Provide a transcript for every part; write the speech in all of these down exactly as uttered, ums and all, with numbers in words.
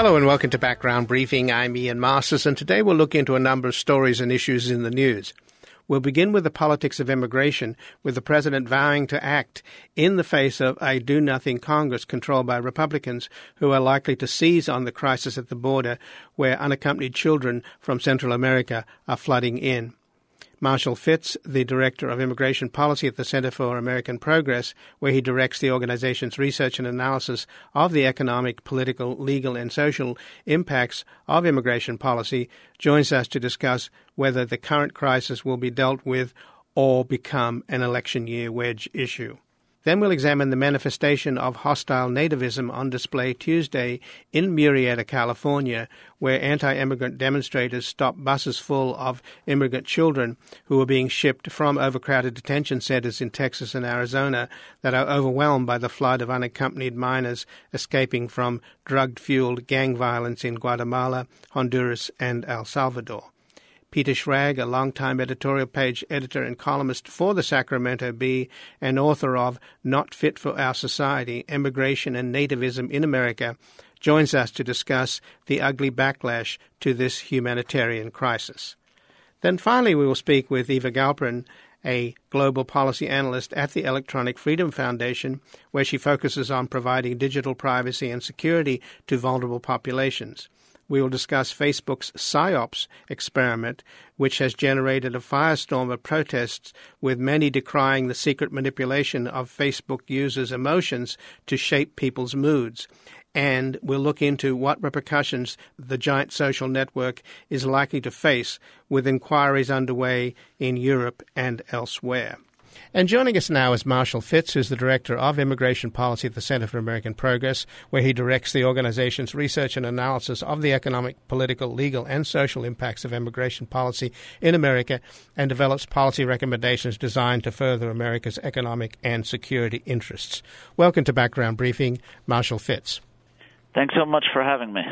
Hello and welcome to Background Briefing. I'm Ian Masters, and today we'll look into a number of stories and issues in the news. We'll begin with the politics of immigration, with the president vowing to act in the face of a do-nothing Congress controlled by Republicans who are likely to seize on the crisis at the border where unaccompanied children from Central America are flooding in. Marshall Fitz, the Director of Immigration Policy at the Center for American Progress, where he directs the organization's research and analysis of the economic, political, legal, and social impacts of immigration policy, joins us to discuss whether the current crisis will be dealt with or become an election year wedge issue. Then we'll examine the manifestation of hostile nativism on display Tuesday in Murrieta, California, where anti-immigrant demonstrators stopped buses full of immigrant children who were being shipped from overcrowded detention centers in Texas and Arizona that are overwhelmed by the flood of unaccompanied minors escaping from drug-fueled gang violence in Guatemala, Honduras, and El Salvador. Peter Schrag, a longtime editorial page editor and columnist for the Sacramento Bee and author of Not Fit for Our Society, Immigration and Nativism in America, joins us to discuss the ugly backlash to this humanitarian crisis. Then finally we will speak with Eva Galperin, a global policy analyst at the Electronic Freedom Foundation, where she focuses on providing digital privacy and security to vulnerable populations. We will discuss Facebook's PsyOps experiment, which has generated a firestorm of protests, with many decrying the secret manipulation of Facebook users' emotions to shape people's moods. And we'll look into what repercussions the giant social network is likely to face, with inquiries underway in Europe and elsewhere. And joining us now is Marshall Fitz, who's the Director of Immigration Policy at the Center for American Progress, where he directs the organization's research and analysis of the economic, political, legal, and social impacts of immigration policy in America and develops policy recommendations designed to further America's economic and security interests. Welcome to Background Briefing, Marshall Fitz. Thanks so much for having me.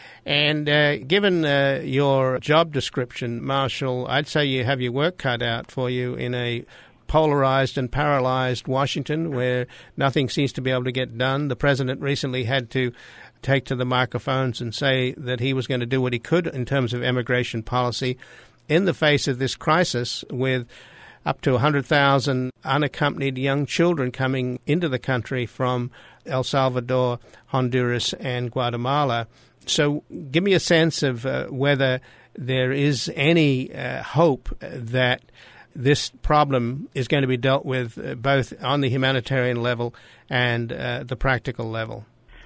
And uh, given uh, your job description, Marshall, I'd say you have your work cut out for you in a polarized and paralyzed Washington, where nothing seems to be able to get done. The president recently had to take to the microphones and say that he was going to do what he could in terms of immigration policy in the face of this crisis, with up to one hundred thousand unaccompanied young children coming into the country from El Salvador, Honduras, and Guatemala. So give me a sense of uh, whether there is any uh, hope that this problem is going to be dealt with uh, both on the humanitarian level and uh, the practical level.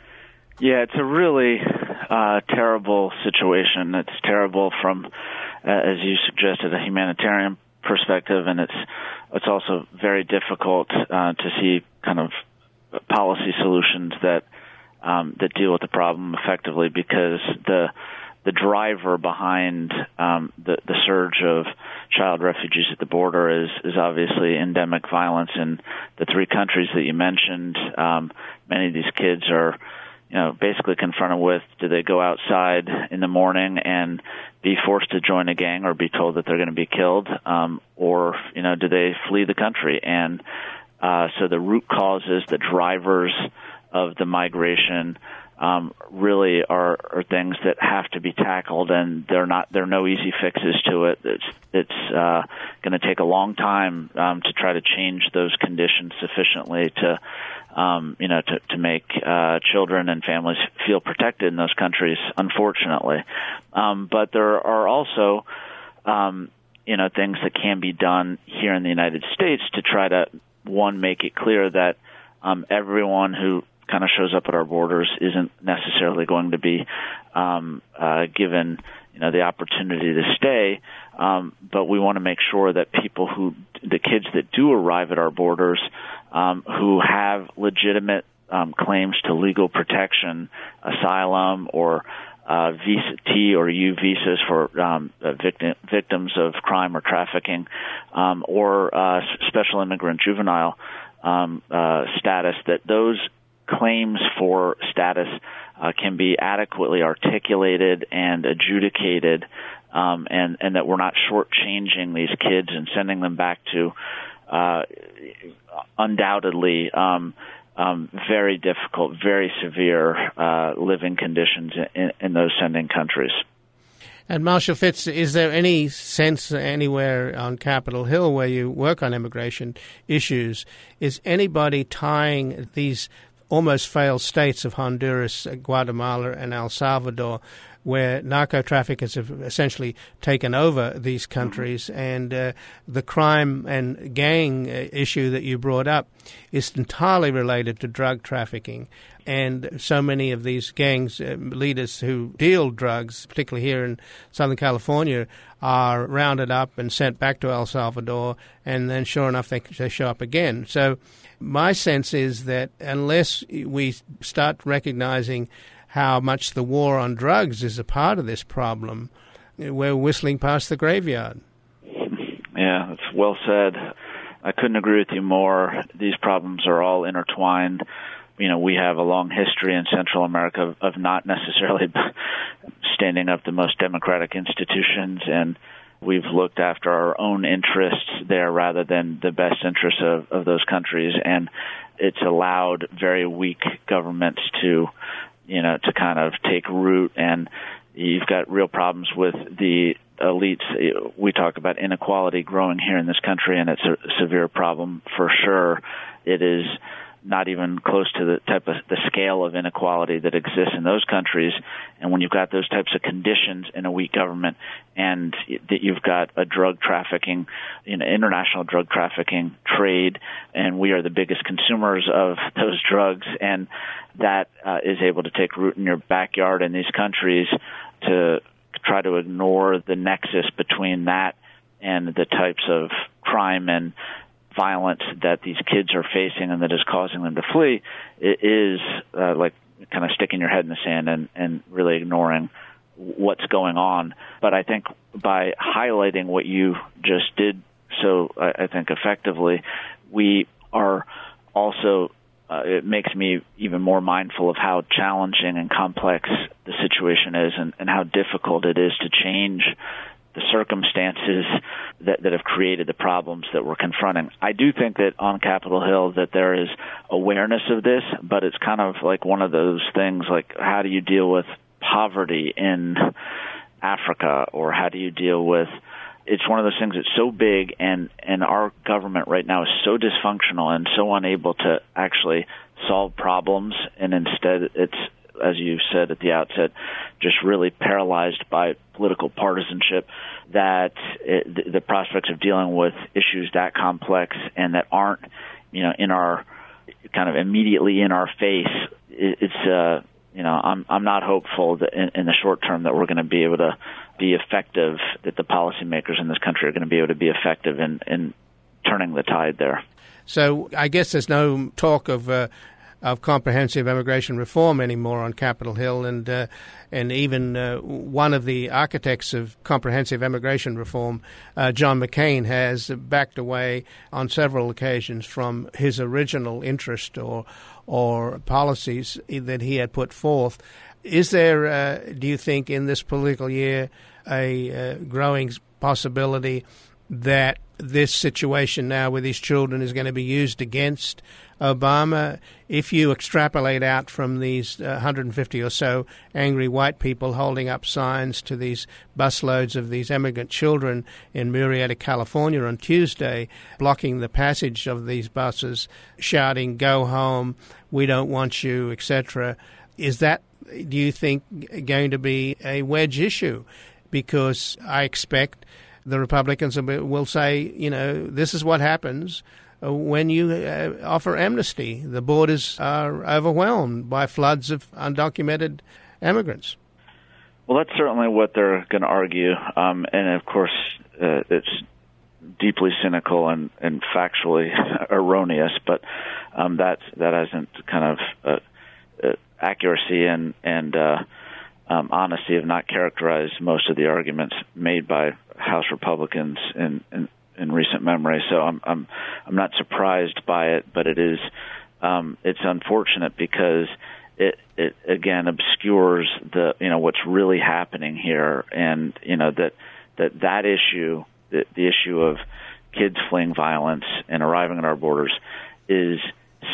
Yeah, it's a really uh, terrible situation. It's terrible from, uh, as you suggested, a humanitarian perspective, and it's it's also very difficult uh, to see kind of policy solutions that um, that deal with the problem effectively, because the the driver behind um, the, the surge of child refugees at the border is, is obviously endemic violence in the three countries that you mentioned. Um, many of these kids are, you know, basically confronted with, do they go outside in the morning and be forced to join a gang or be told that they're going to be killed, um, or, you know, do they flee the country? And uh, so the root causes, the drivers of the migration Um, really are, are things that have to be tackled, and they're not. There are no easy fixes to it. It's it's uh, going to take a long time um, to try to change those conditions sufficiently to, um, you know, to to make uh, children and families feel protected in those countries. Unfortunately, um, but there are also, um, you know, things that can be done here in the United States to try to, one, make it clear that um, everyone who kind of shows up at our borders isn't necessarily going to be um, uh, given, you know, the opportunity to stay. Um, but we want to make sure that people who, the kids that do arrive at our borders, um, who have legitimate um, claims to legal protection, asylum, or uh, visa T or U visas for um, uh, victim, victims of crime or trafficking, um, or uh, special immigrant juvenile um, uh, status, that those claims for status uh, can be adequately articulated and adjudicated, um, and, and that we're not shortchanging these kids and sending them back to uh, undoubtedly um, um, very difficult, very severe uh, living conditions in, in those sending countries. And Marshall Fitz, is there any sense anywhere on Capitol Hill where you work on immigration issues, is anybody tying these almost failed states of Honduras, Guatemala, and El Salvador, where narco-traffickers have essentially taken over these countries, and uh, the crime and gang issue that you brought up is entirely related to drug trafficking. And so many of these gangs, uh, leaders who deal drugs, particularly here in Southern California, are rounded up and sent back to El Salvador, and then sure enough they, they show up again. So my sense is that unless we start recognizing how much the war on drugs is a part of this problem, we're whistling past the graveyard. Yeah, that's well said. I couldn't agree with you more. These problems are all intertwined. You know, we have a long history in Central America of, of not necessarily standing up the most democratic institutions, and we've looked after our own interests there rather than the best interests of, of those countries, and it's allowed very weak governments to you know, to kind of take root, and you've got real problems with the elites. We talk about inequality growing here in this country, and it's a severe problem for sure. It is not even close to the type of the scale of inequality that exists in those countries. And when you've got those types of conditions in a weak government, and that you've got a drug trafficking, you know, international drug trafficking trade, and we are the biggest consumers of those drugs, and that uh, is able to take root in your backyard in these countries, to try to ignore the nexus between that and the types of crime and violence that these kids are facing and that is causing them to flee, it is uh, like kind of sticking your head in the sand and, and really ignoring what's going on. But I think by highlighting what you just did so, I, I think, effectively, we are also, uh, it makes me even more mindful of how challenging and complex the situation is, and, and how difficult it is to change the circumstances that, that have created the problems that we're confronting. I do think that on Capitol Hill that there is awareness of this, but it's kind of like one of those things like, how do you deal with poverty in Africa, or how do you deal with, it's one of those things that's so big, and, and our government right now is so dysfunctional and so unable to actually solve problems, and instead it's, as you said at the outset, just really paralyzed by political partisanship, that it, the prospects of dealing with issues that complex and that aren't, you know, in our kind of immediately in our face, it, it's, uh, you know, I'm I'm not hopeful that in, in the short term that we're going to be able to be effective, that the policymakers in this country are going to be able to be effective in, in turning the tide there. So I guess there's no talk of uh, of comprehensive immigration reform anymore on Capitol Hill, and uh, and even uh, one of the architects of comprehensive immigration reform, uh, John McCain, has backed away on several occasions from his original interest or or policies that he had put forth. Is there, uh, do you think, in this political year, a uh, growing possibility that this situation now with these children is going to be used against Obama? If you extrapolate out from these uh, one hundred fifty or so angry white people holding up signs to these busloads of these immigrant children in Murrieta, California on Tuesday, blocking the passage of these buses, shouting, "Go home, we don't want you," et cetera, is that, do you think, going to be a wedge issue? Because I expect the Republicans will say, you know, this is what happens when you uh, offer amnesty. The borders are overwhelmed by floods of undocumented immigrants. Well, that's certainly what they're going to argue. Um, and, of course, uh, it's deeply cynical and, and factually erroneous, but um, that, that hasn't kind of uh, uh, accuracy and, and uh, um, honesty have not characterized most of the arguments made by House Republicans in, in, in recent memory. So I'm I'm I'm not surprised by it, but it is um, it's unfortunate because it it again obscures the you know what's really happening here, and you know that that that issue, the, the issue of kids fleeing violence and arriving at our borders, is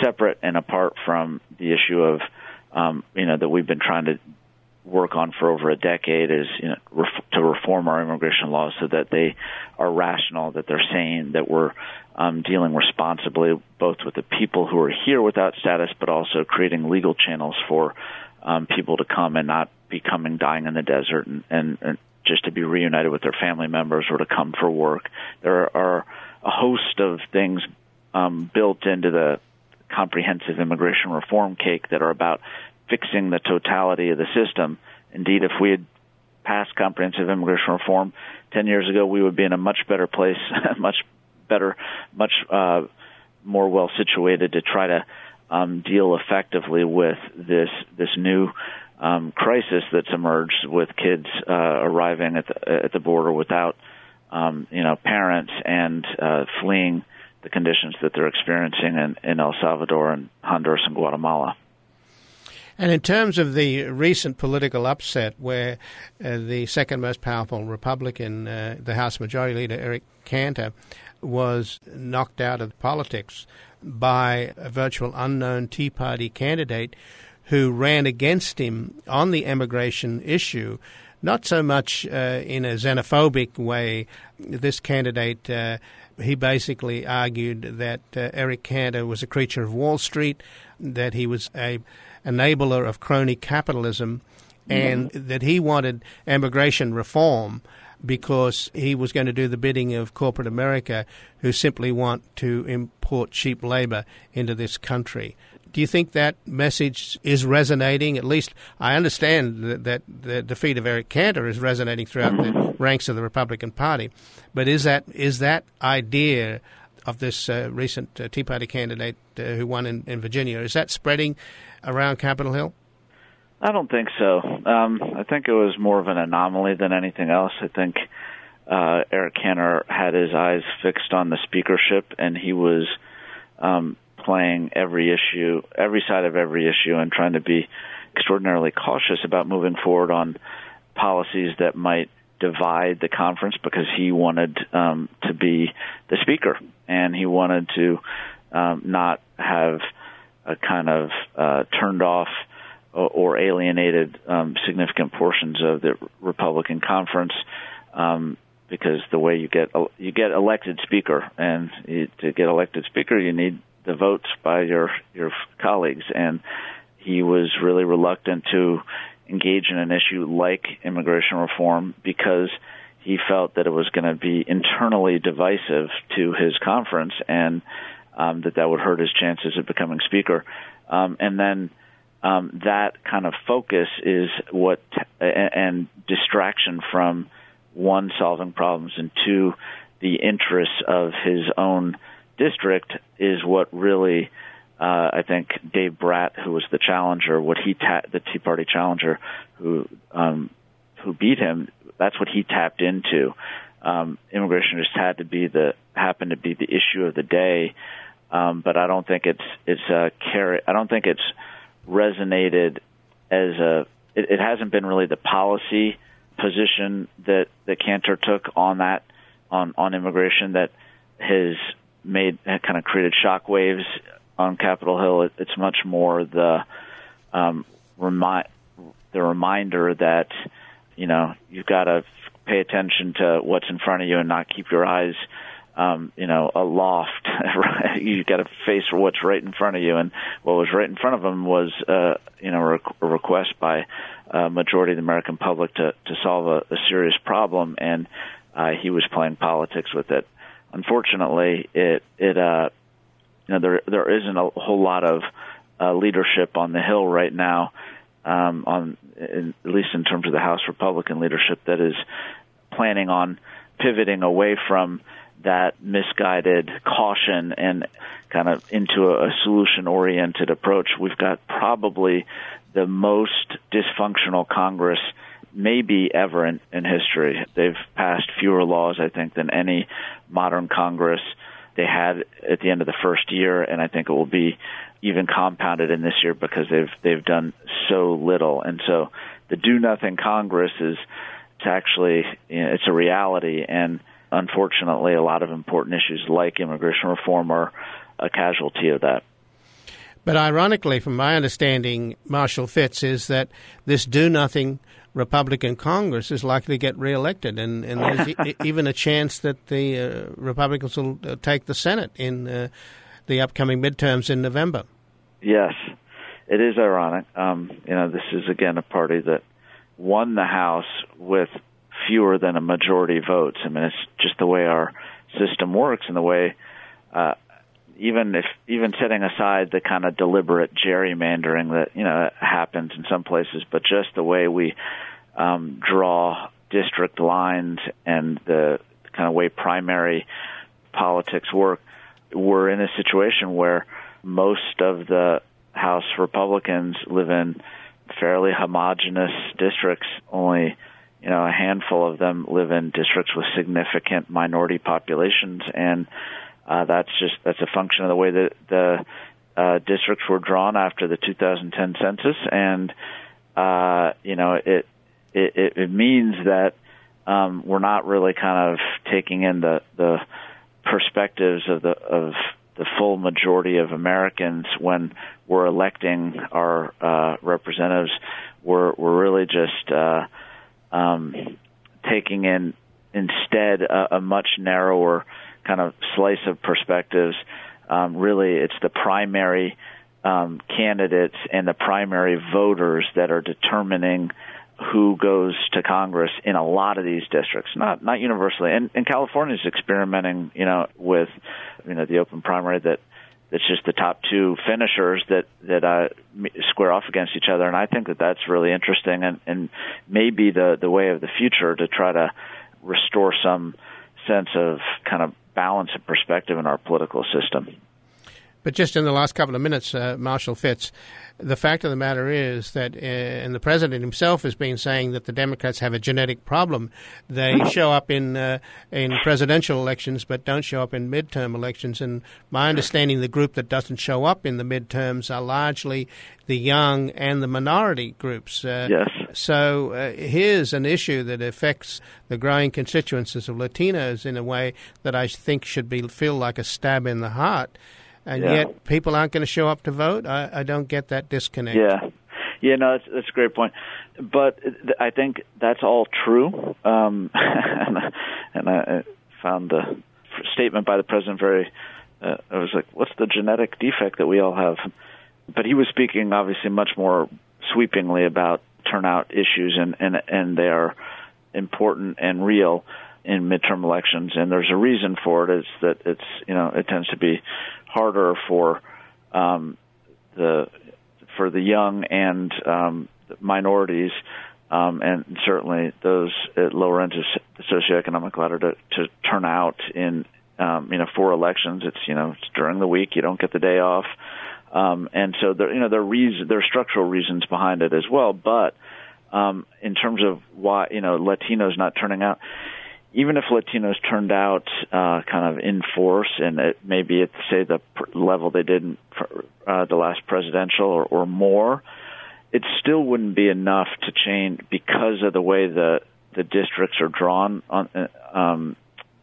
separate and apart from the issue of, um, you know, that we've been trying to work on for over a decade is, you know, ref- to reform our immigration laws so that they are rational, that they're sane, that we're um, dealing responsibly both with the people who are here without status, but also creating legal channels for um, people to come and not be coming dying in the desert and, and, and just to be reunited with their family members or to come for work. There are a host of things um, built into the comprehensive immigration reform cake that are about fixing the totality of the system. Indeed, if we had passed comprehensive immigration reform ten years ago, we would be in a much better place, much better, much uh, more well situated to try to um, deal effectively with this this new um, crisis that's emerged with kids uh, arriving at the, at the border without, um, you know, parents and uh, fleeing the conditions that they're experiencing in, in El Salvador and Honduras and Guatemala. And in terms of the recent political upset where uh, the second most powerful Republican, uh, the House Majority Leader Eric Cantor, was knocked out of politics by a virtual unknown Tea Party candidate who ran against him on the immigration issue, not so much uh, in a xenophobic way. This candidate, uh, he basically argued that uh, Eric Cantor was a creature of Wall Street, that he was a enabler of crony capitalism, and mm-hmm. that he wanted immigration reform because he was going to do the bidding of corporate America, who simply want to import cheap labor into this country. Do you think that message is resonating? At least I understand that, that the defeat of Eric Cantor is resonating throughout the ranks of the Republican Party. But is that is that idea of this uh, recent uh, Tea Party candidate uh, who won in, in Virginia, is that spreading around Capitol Hill? I don't think so. Um, I think it was more of an anomaly than anything else. I think uh, Eric Cantor had his eyes fixed on the speakership, and he was um, playing every issue, every side of every issue, and trying to be extraordinarily cautious about moving forward on policies that might divide the conference, because he wanted um, to be the speaker, and he wanted to um, not have a kind of uh, turned off or alienated um, significant portions of the Republican conference, um, because the way you get you get elected speaker, and you, to get elected speaker, you need the votes by your your colleagues, and he was really reluctant to engage in an issue like immigration reform because he felt that it was going to be internally divisive to his conference, and um, that that would hurt his chances of becoming speaker. Um, and then um, that kind of focus is what, and distraction from, one, solving problems, and two, the interests of his own district is what really, uh, I think Dave Bratt, who was the challenger, what he ta- the Tea Party challenger, who um, who beat him, that's what he tapped into. Um, immigration just had to be the happened to be the issue of the day, um, but I don't think it's it's a carry. I don't think it's resonated as a. It, it hasn't been really the policy position that that Cantor took on that on on immigration that has made kind of created shockwaves on Capitol Hill. It, it's much more the um, remi- the reminder that, you know, you've got to pay attention to what's in front of you and not keep your eyes, um, you know, aloft. You've got to face what's right in front of you. And what was right in front of him was, uh, you know, a request by a majority of the American public to, to solve a, a serious problem, and uh, he was playing politics with it. Unfortunately, it, it uh, you know, there there isn't a whole lot of uh, leadership on the Hill right now, um, on in, at least in terms of the House Republican leadership, that is planning on pivoting away from that misguided caution and kind of into a, a solution-oriented approach. We've got probably the most dysfunctional Congress maybe ever in, in history. They've passed fewer laws, I think, than any modern Congress they had at the end of the first year, and I think it will be even compounded in this year because they've they've done so little. And so the do-nothing Congress is it's actually, you know, it's a reality, and unfortunately a lot of important issues like immigration reform are a casualty of that. But ironically, from my understanding, Marshall Fitz, is that this do-nothing Republican Congress is likely to get reelected, and, and there's e- even a chance that the uh, Republicans will uh, take the Senate in uh, the upcoming midterms in November. Yes, it is ironic. Um, you know, this is, again, a party that won the House with fewer than a majority votes. I mean, it's just the way our system works, and the way uh, even if even setting aside the kind of deliberate gerrymandering that, you know, happens in some places, but just the way we um, draw district lines and the kind of way primary politics work, we're in a situation where most of the House Republicans live in fairly homogenous districts. Only, you know, a handful of them live in districts with significant minority populations, and uh, that's just that's a function of the way that the uh, districts were drawn after the two thousand ten census, and uh, you know, it it, it means that um, we're not really kind of taking in the the perspectives of the of the full majority of Americans when we're electing our uh, representatives. We're we're really just uh, um, taking in instead a, a much narrower kind of slice of perspectives. Um, really, it's the primary um, candidates and the primary voters that are determining who goes to Congress in a lot of these districts, not not universally. And, and California is experimenting, you know, with, you know, the open primary that that's just the top two finishers that that uh, square off against each other. And I think that that's really interesting, and, and maybe the the way of the future to try to restore some sense of kind of balance and perspective in our political system. But just in the last couple of minutes, uh, Marshall Fitz, the fact of the matter is that, uh, and the president himself has been saying that the Democrats have a genetic problem. They show up in uh, in presidential elections but don't show up in midterm elections. And my understanding, the group that doesn't show up in the midterms are largely the young and the minority groups. Uh, yes. So uh, here's an issue that affects the growing constituencies of Latinos in a way that I think should be feel like a stab in the heart. And yeah. yet people aren't going to show up to vote? I, I don't get that disconnect. Yeah. Yeah, no, that's, that's a great point. But I think that's all true. Um, and, and I found the statement by the president very, uh, I was like, what's the genetic defect that we all have? But he was speaking, obviously, much more sweepingly about turnout issues, and, and, and they are important and real in midterm elections. And there's a reason for it, is that it's, you know, it tends to be harder for um, the for the young and um, minorities, um, and certainly those at lower ends of the socioeconomic ladder to, to turn out in um, you know for elections. It's you know it's during the week, you don't get the day off, um, and so there you know there are reason there are structural reasons behind it as well. But um, in terms of why you know Latinos not turning out. Even if Latinos turned out uh, kind of in force, and it maybe at, say, the pr- level they did in uh, the last presidential or, or more, it still wouldn't be enough to change because of the way the, the districts are drawn. On, um,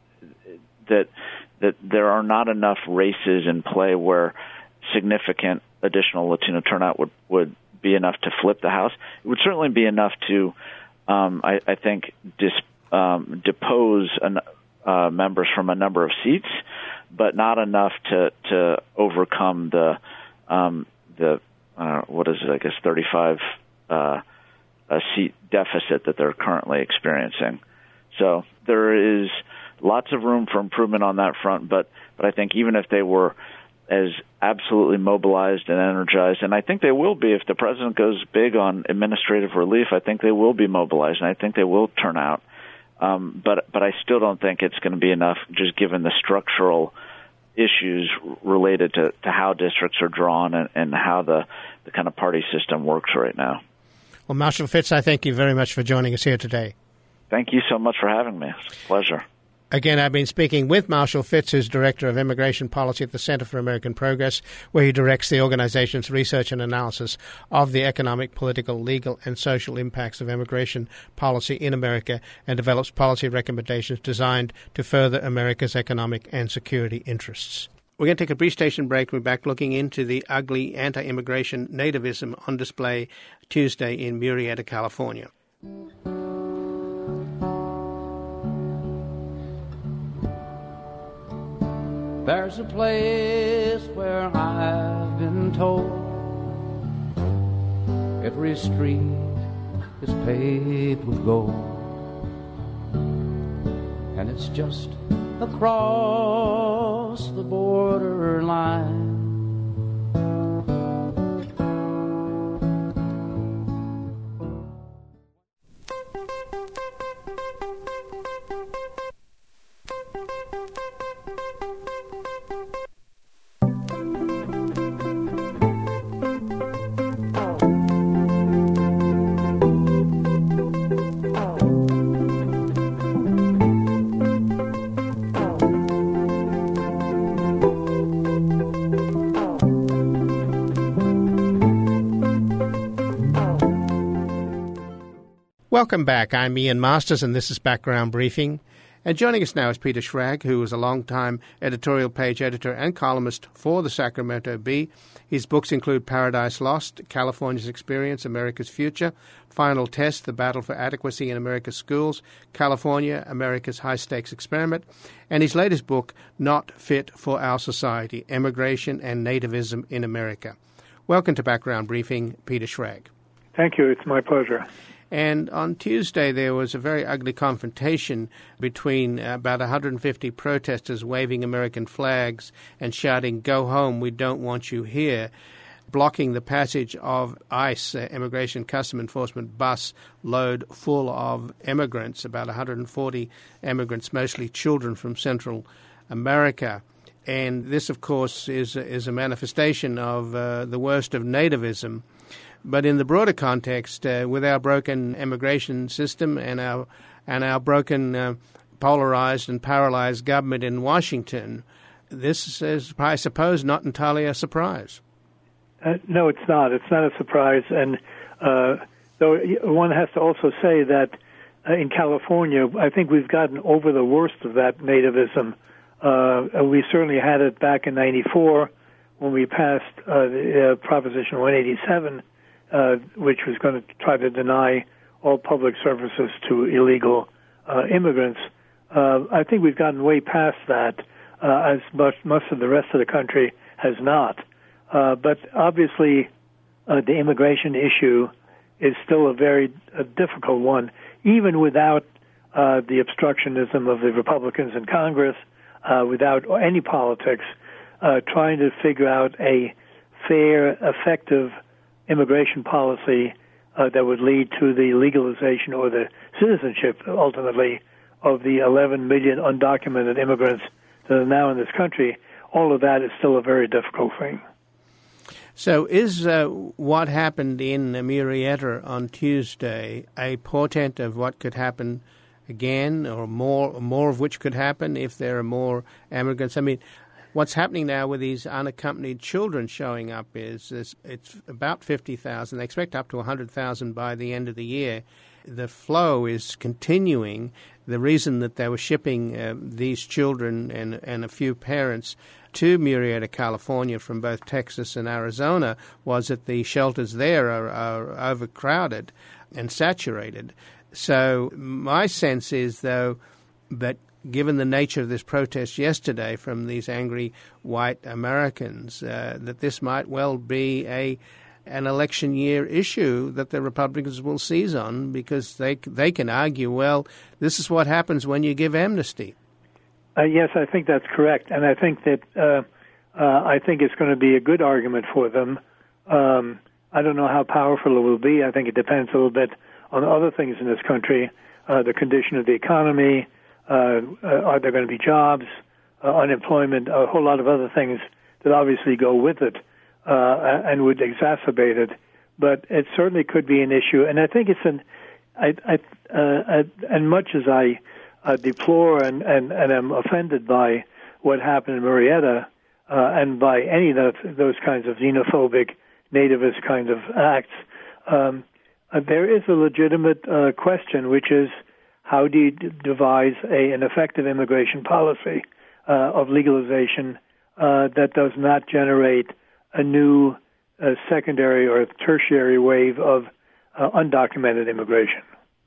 that that there are not enough races in play where significant additional Latino turnout would, would be enough to flip the House. It would certainly be enough to, um, I, I think, dis. Um, depose an, uh, members from a number of seats, but not enough to, to overcome the um, the uh, what is it? I guess thirty-five uh, a seat deficit that they're currently experiencing. So there is lots of room for improvement on that front. But but I think even if they were as absolutely mobilized and energized, and I think they will be if the president goes big on administrative relief. I think they will be mobilized, and I think they will turn out. Um, but but I still don't think it's going to be enough, just given the structural issues related to, to how districts are drawn and, and how the, the kind of party system works right now. Well, Marshall Fitz, I thank you very much for joining us here today. Thank you so much for having me. It's a pleasure. Again, I've been speaking with Marshall Fitz, who's Director of Immigration Policy at the Center for American Progress, where he directs the organization's research and analysis of the economic, political, legal, and social impacts of immigration policy in America and develops policy recommendations designed to further America's economic and security interests. We're going to take a brief station break. We're back looking into the ugly anti-immigration nativism on display Tuesday in Murrieta, California. There's a place where I've been told every street is paved with gold, and it's just across the border line. Welcome back. I'm Ian Masters, and this is Background Briefing. And joining us now is Peter Schrag, who is a long-time editorial page editor and columnist for the Sacramento Bee. His books include Paradise Lost, California's Experience, America's Future, Final Test, The Battle for Adequacy in America's Schools, California, America's High-Stakes Experiment, and his latest book, Not Fit for Our Society, Immigration and Nativism in America. Welcome to Background Briefing, Peter Schrag. Thank you. It's my pleasure. And on Tuesday, there was a very ugly confrontation between about one hundred fifty protesters waving American flags and shouting, "Go home, we don't want you here," blocking the passage of ICE, uh, Immigration Custom Enforcement bus load full of immigrants, about one hundred forty immigrants, mostly children from Central America. And this, of course, is, is a manifestation of uh, the worst of nativism. But in the broader context, uh, with our broken immigration system and our and our broken uh, polarized and paralyzed government in Washington, this is, I suppose, not entirely a surprise. Uh, no, it's not. It's not a surprise. And uh, though one has to also say that uh, in California, I think we've gotten over the worst of that nativism. Uh, we certainly had it back in ninety-four when we passed uh, the, uh, Proposition one eighty-seven. Uh, which was going to try to deny all public services to illegal uh, immigrants. Uh, I think we've gotten way past that, uh, as much, most of the rest of the country has not. Uh, but obviously, uh, the immigration issue is still a very a difficult one, even without uh, the obstructionism of the Republicans in Congress, uh, without any politics, uh, trying to figure out a fair, effective immigration policy uh, that would lead to the legalization or the citizenship, ultimately, of the eleven million undocumented immigrants that are now in this country. All of that is still a very difficult thing. So is uh, what happened in Murrieta on Tuesday a portent of what could happen again, or more, more of which could happen if there are more immigrants? I mean, what's happening now with these unaccompanied children showing up is, is it's about fifty thousand. They expect up to one hundred thousand by the end of the year. The flow is continuing. The reason that they were shipping uh, these children and, and a few parents to Murrieta, California from both Texas and Arizona was that the shelters there are, are overcrowded and saturated. So my sense is, though, that given the nature of this protest yesterday from these angry white Americans, uh, that this might well be a an election year issue that the Republicans will seize on, because they they can argue, well, this is what happens when you give amnesty. Uh, yes, I think that's correct, and I think that uh, uh, I think it's going to be a good argument for them. Um, I don't know how powerful it will be. I think it depends a little bit on other things in this country, uh, the condition of the economy. Uh, uh, are there going to be jobs, uh, unemployment, a whole lot of other things that obviously go with it uh, and would exacerbate it. But it certainly could be an issue, and I think it's an. I, I, uh, I, and much as I uh, deplore and, and, and am offended by what happened in Murrieta uh, and by any of those, those kinds of xenophobic, nativist kind of acts, um, uh, there is a legitimate uh, question, which is, how do you d- devise a, an effective immigration policy uh, of legalization uh, that does not generate a new uh, secondary or tertiary wave of uh, undocumented immigration.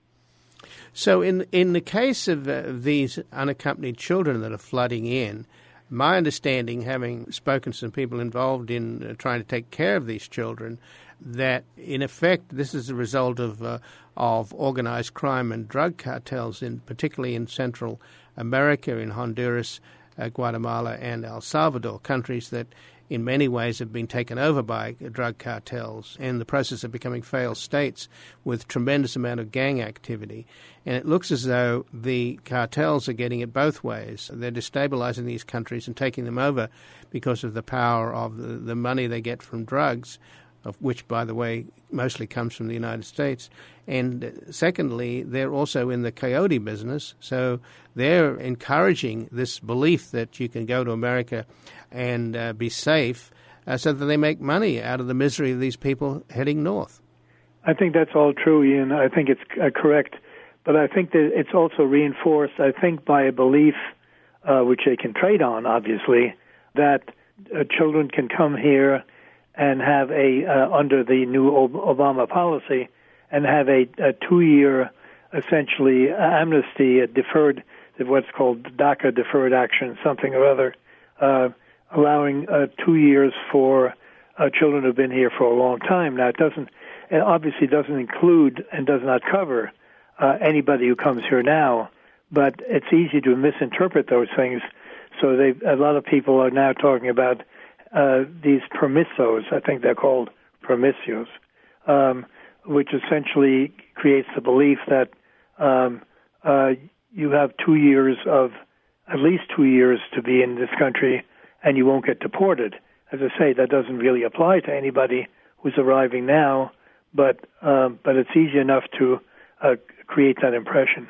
So in in the case of uh, these unaccompanied children that are flooding in, my understanding, having spoken to some people involved in uh, trying to take care of these children, that in effect this is a result of uh, of organized crime and drug cartels, in particularly in Central America, in Honduras, uh, Guatemala, and El Salvador, countries that in many ways have been taken over by drug cartels in the process of becoming failed states with tremendous amount of gang activity. And it looks as though the cartels are getting it both ways. They're destabilizing these countries and taking them over because of the power of the, the money they get from drugs, of which, by the way, mostly comes from the United States. And secondly, they're also in the coyote business, so they're encouraging this belief that you can go to America and uh, be safe, uh, so that they make money out of the misery of these people heading north. I think that's all true, Ian. I think it's uh, correct. But I think that it's also reinforced, I think, by a belief, uh, which they can trade on, obviously, that uh, children can come here and have a, uh, under the new Obama policy, and have a, a two-year, essentially, amnesty, a deferred, what's called DACA, deferred action, something or other, uh, allowing uh, two years for uh, children who've been here for a long time. Now, it doesn't, it obviously doesn't include and does not cover uh, anybody who comes here now, but it's easy to misinterpret those things. So they, a lot of people are now talking about uh, these permissos, I think they're called permissios, um, which essentially creates the belief that um, uh, you have two years of, at least two years to be in this country, and you won't get deported. As I say, that doesn't really apply to anybody who's arriving now, but um, but it's easy enough to uh, create that impression.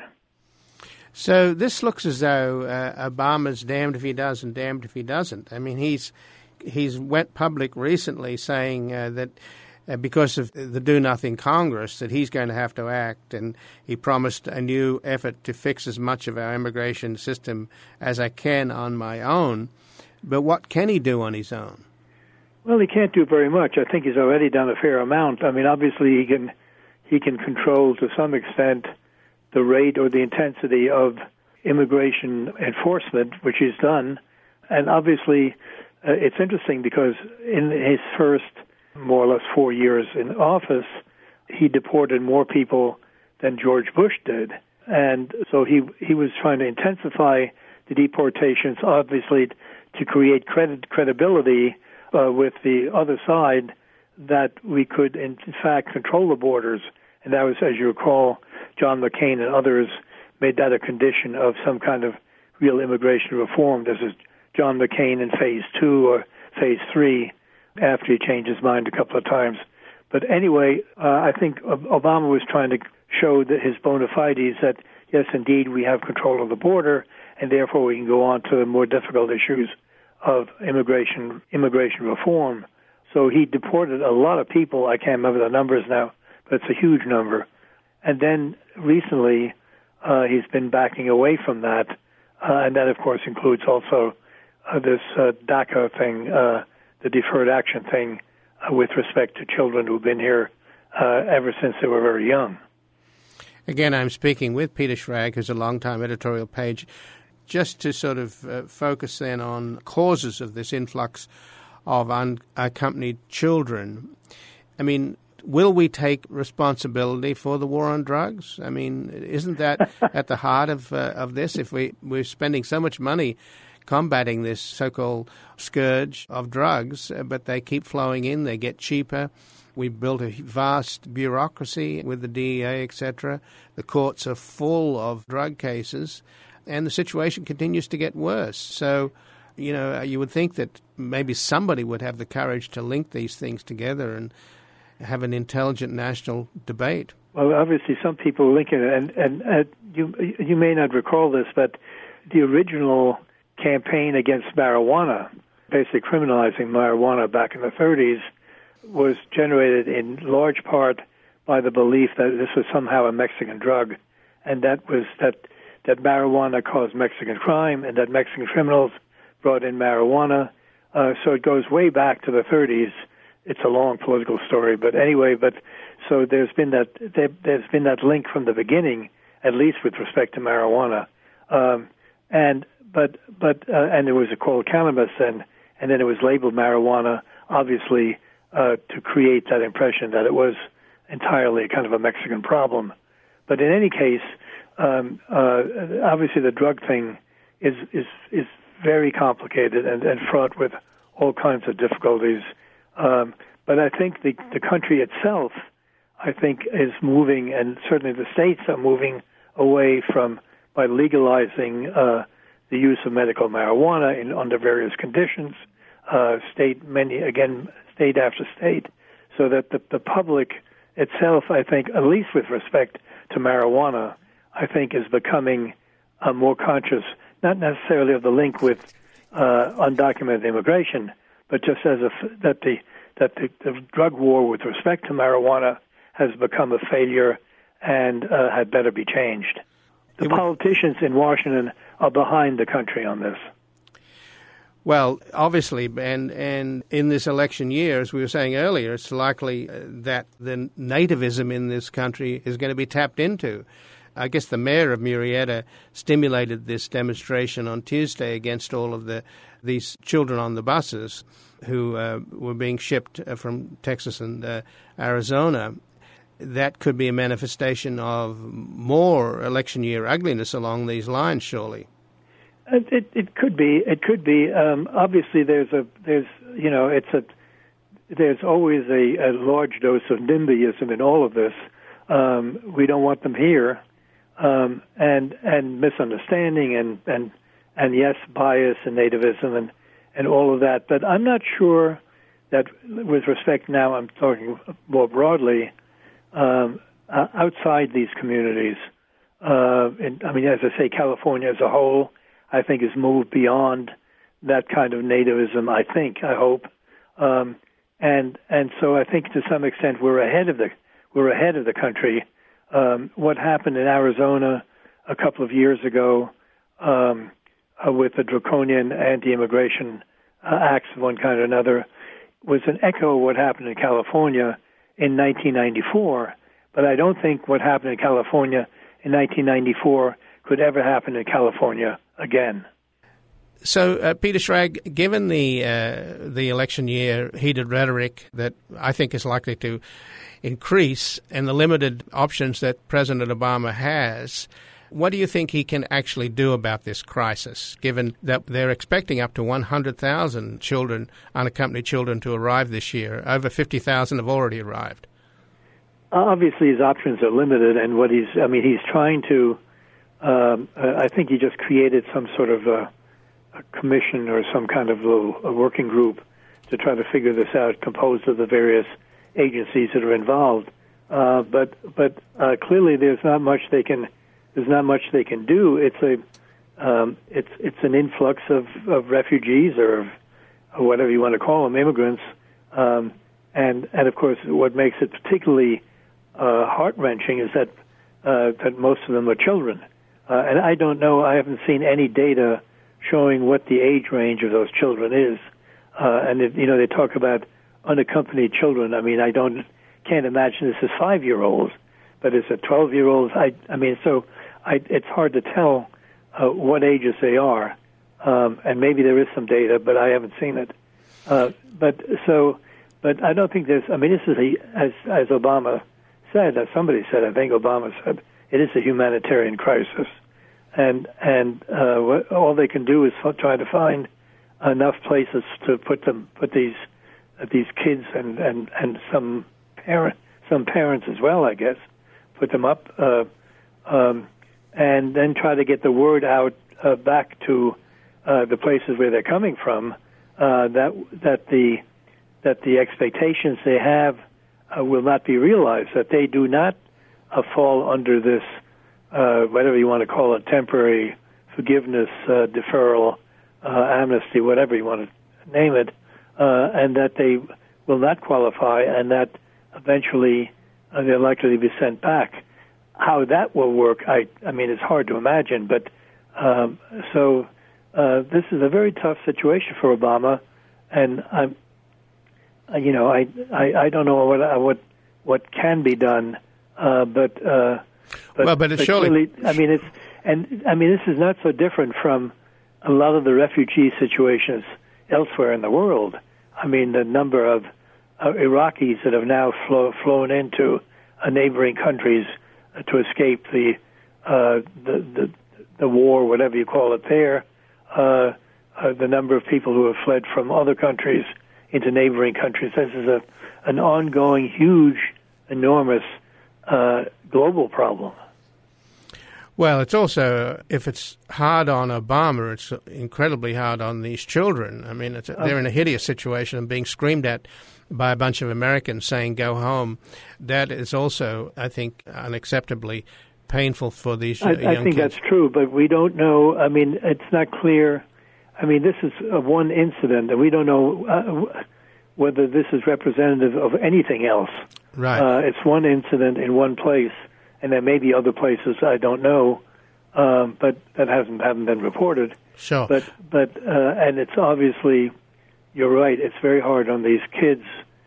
So this looks as though uh, Obama's damned if he does and damned if he doesn't. I mean, he's he's went public recently saying uh, that uh, because of the do-nothing Congress that he's going to have to act, and he promised a new effort to fix as much of our immigration system as I can on my own. But what can he do on his own? Well, he can't do very much. I think he's already done a fair amount. I mean, obviously he can he can control to some extent the rate or the intensity of immigration enforcement, which he's done. And obviously uh, it's interesting because in his first more or less four years in office, he deported more people than George Bush did. And so he he was trying to intensify the deportations, obviously, to create credit credibility uh, with the other side that we could, in fact, control the borders. And that was, as you recall, John McCain and others made that a condition of some kind of real immigration reform. This is John McCain in phase two or phase three, after he changed his mind a couple of times. But anyway, uh, I think Obama was trying to show that his bona fides that, yes, indeed, we have control of the border, and therefore we can go on to the more difficult issues of immigration immigration reform. So he deported a lot of people. I can't remember the numbers now, but it's a huge number. And then recently, uh, he's been backing away from that, uh, and that, of course, includes also uh, this uh, DACA thing, uh, the deferred action thing, uh, with respect to children who've been here uh, ever since they were very young. Again, I'm speaking with Peter Schrag, who's a longtime editorial page, just to sort of uh, focus then on causes of this influx of unaccompanied children. I mean, will we take responsibility for the war on drugs? I mean, isn't that at the heart of uh, of this? If we, we're spending so much money combating this so-called scourge of drugs, uh, but they keep flowing in, they get cheaper. We've built a vast bureaucracy with the D E A, et cetera. The courts are full of drug cases, and the situation continues to get worse. So, you know, you would think that maybe somebody would have the courage to link these things together and have an intelligent national debate. Well, obviously some people link it, and, and uh, you, you may not recall this, but the original campaign against marijuana, basically criminalizing marijuana back in the thirties, was generated in large part by the belief that this was somehow a Mexican drug, and that was that that marijuana caused Mexican crime, and that Mexican criminals brought in marijuana, Uh, so it goes way back to the thirties. It's a long political story, but anyway, but so there's been that there, there's been that link from the beginning, at least with respect to marijuana, um, and but but uh, and it was called cannabis, and and then it was labeled marijuana, obviously uh, to create that impression that it was entirely kind of a Mexican problem. But in any case, um, uh, obviously the drug thing is is is very complicated and, and fraught with all kinds of difficulties. Um, but I think the, the country itself, I think, is moving, and certainly the states are moving away from, by legalizing uh, the use of medical marijuana in under various conditions, uh, state, many, again, state after state, so that the, the public itself, I think, at least with respect to marijuana, I think is becoming uh, more conscious, not necessarily of the link with uh, undocumented immigration, but just as a, that the that the, the drug war with respect to marijuana has become a failure and uh, had better be changed. The politicians in Washington are behind the country on this. Well, obviously, and and in this election year, as we were saying earlier, it's likely that the nativism in this country is going to be tapped into. I guess the mayor of Murrieta stimulated this demonstration on Tuesday against all of the these children on the buses who uh, were being shipped from Texas and uh, Arizona. That could be a manifestation of more election year ugliness along these lines, surely. It, it, it could be. It could be. Um, obviously, there's a there's you know it's a there's always a, a large dose of NIMBYism in all of this. Um, we don't want them here, um, and and misunderstanding and and and yes, bias and nativism and and all of that. But I'm not sure that, with respect now, I'm talking more broadly um, uh, outside these communities. Uh, and, I mean, as I say, California as a whole, I think, has moved beyond that kind of nativism, I think, I hope. Um, and and so I think to some extent we're ahead of the we're ahead of the country. Um, what happened in Arizona a couple of years ago um, uh, with the draconian anti-immigration uh, acts of one kind or another was an echo of what happened in California in nineteen ninety-four. But I don't think what happened in California in nineteen ninety-four could ever happen in California again. So, uh, Peter Schrag, given the uh, the election year heated rhetoric that I think is likely to increase and the limited options that President Obama has, what do you think he can actually do about this crisis, given that they're expecting up to one hundred thousand children, unaccompanied children, to arrive this year? Over fifty thousand have already arrived. Obviously, his options are limited, and what he's, I mean, he's trying to, um, I think he just created some sort of a, a commission or some kind of little a working group to try to figure this out, composed of the various agencies that are involved. Uh, but but uh, clearly, there's not much they can, there's not much they can do. It's a, um, it's it's an influx of, of refugees or, or whatever you want to call them, immigrants, um, and and of course, what makes it particularly Uh, heart-wrenching is that uh, that most of them are children. Uh, and I don't know, I haven't seen any data showing what the age range of those children is. Uh, and, it, you know, they talk about unaccompanied children. I mean, I don't can't imagine this is five-year-olds, but is it twelve-year-olds? I, I mean, so I, it's hard to tell uh, what ages they are. Um, and maybe there is some data, but I haven't seen it. Uh, but so, but I don't think there's, I mean, this is, a, as, as Obama said, as somebody said, I think Obama said, it is a humanitarian crisis, and and uh, what, all they can do is try to find enough places to put them, put these uh, these kids and, and, and some parent, some parents as well, I guess, put them up, uh, um, and then try to get the word out uh, back to uh, the places where they're coming from, uh, that that the that the expectations they have Uh, will not be realized, that they do not uh, fall under this, uh, whatever you want to call it, temporary forgiveness, uh, deferral, uh, amnesty, whatever you want to name it, uh, and that they will not qualify, and that eventually uh, they're likely to be sent back. How that will work, I, I mean, it's hard to imagine, but um, so uh, this is a very tough situation for Obama, and I'm, you know, I, I, I don't know what what what can be done, uh, but, uh, but well, but it's but surely. Clearly, I mean, it's and I mean, this is not so different from a lot of the refugee situations elsewhere in the world. I mean, the number of uh, Iraqis that have now flow, flown into uh, neighboring countries uh, to escape the, uh, the the the war, whatever you call it there. Uh, uh, the number of people who have fled from other countries into neighboring countries. This is a an ongoing, huge, enormous uh, global problem. Well, it's also, if it's hard on Obama, it's incredibly hard on these children. I mean, it's a, they're in a hideous situation and being screamed at by a bunch of Americans saying, go home. That is also, I think, unacceptably painful for these I, young I think kids. That's true, but we don't know. I mean, it's not clear. I mean, this is a one incident, and we don't know uh, whether this is representative of anything else. Right. Uh, it's one incident in one place, and there may be other places I don't know, um, but that hasn't haven't been reported. Sure. But but uh, and it's obviously, you're right. It's very hard on these kids,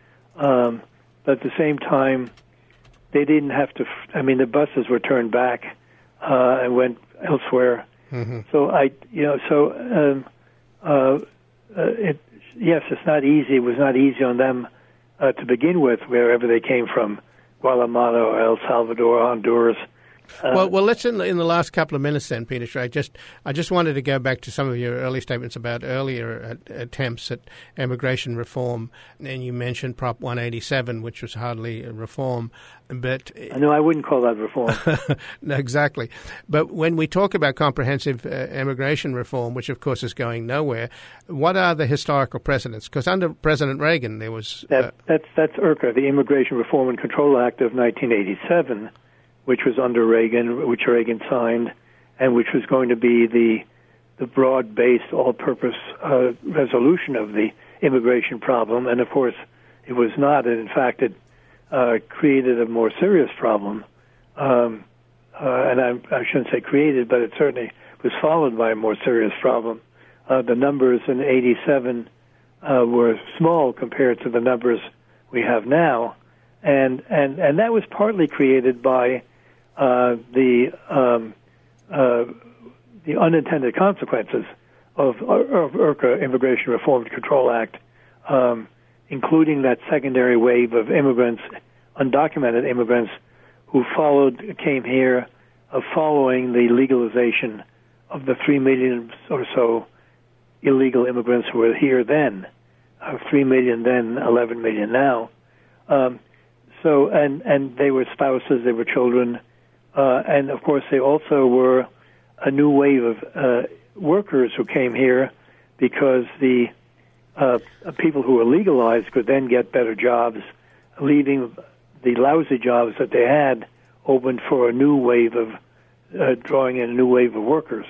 um, but at the same time, they didn't have to. I mean, the buses were turned back uh, and went elsewhere. Mm-hmm. So I, you know, so um, uh, uh, it. Yes, it's not easy. It was not easy on them uh, to begin with, wherever they came from, Guatemala or El Salvador, Honduras. Uh, well, well, let's in the, in the last couple of minutes then, Peter Schrag. Just I just wanted to go back to some of your early statements about earlier uh, attempts at immigration reform, and you mentioned Prop one eighty-seven, which was hardly a reform, but no, I wouldn't call that reform. No, exactly. But when we talk about comprehensive uh, immigration reform, which of course is going nowhere, what are the historical precedents? Because under President Reagan, there was uh, that, that's that's I R C A, the Immigration Reform and Control Act of nineteen eighty-seven. Which was under Reagan, which Reagan signed, and which was going to be the the broad-based, all-purpose uh, resolution of the immigration problem. And of course, it was not. And in fact, it uh, created a more serious problem. Um, uh, and I, I shouldn't say created, but it certainly was followed by a more serious problem. Uh, the numbers in eighty-seven uh, were small compared to the numbers we have now, and and and that was partly created by Uh, the um, uh, the unintended consequences of, of I R C A, Immigration Reform and Control Act, um, including that secondary wave of immigrants, undocumented immigrants, who followed came here uh, following the legalization of the three million or so illegal immigrants who were here then, uh, three million then, eleven million now. Um, so and and they were spouses, they were children. Uh, and, of course, they also were a new wave of uh, workers who came here because the uh, people who were legalized could then get better jobs, leaving the lousy jobs that they had open for a new wave of uh, drawing in a new wave of workers.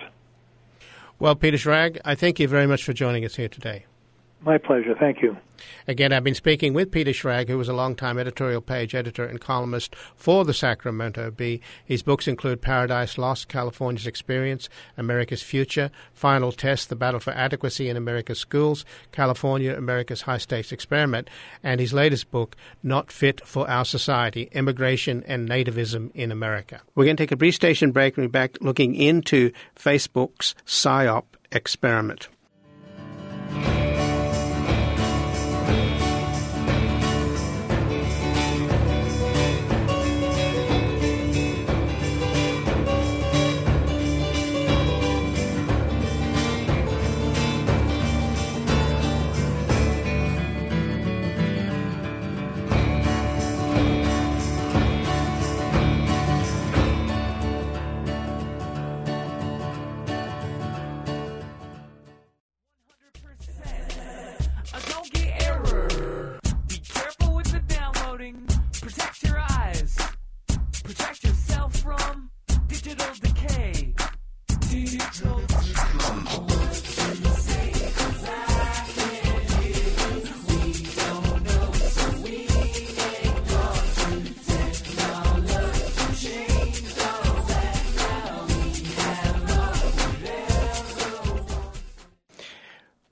Well, Peter Schrag, I thank you very much for joining us here today. My pleasure. Thank you. Again, I've been speaking with Peter Schrag, who was a longtime editorial page editor and columnist for the Sacramento Bee. His books include Paradise Lost, California's Experience, America's Future, Final Test, The Battle for Adequacy in America's Schools, California, America's High-Stakes Experiment, and his latest book, Not Fit for Our Society, Immigration and Nativism in America. We're going to take a brief station break and be back looking into Facebook's PSYOP experiment.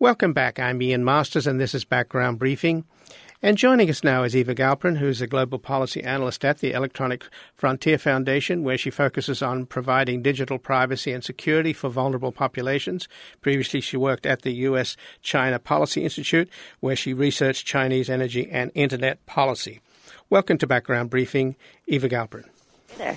Welcome back. I'm Ian Masters, and this is Background Briefing. And joining us now is Eva Galperin, who's a global policy analyst at the Electronic Frontier Foundation, where she focuses on providing digital privacy and security for vulnerable populations. Previously, she worked at the U S China Policy Institute, where she researched Chinese energy and internet policy. Welcome to Background Briefing, Eva Galperin. Hey there.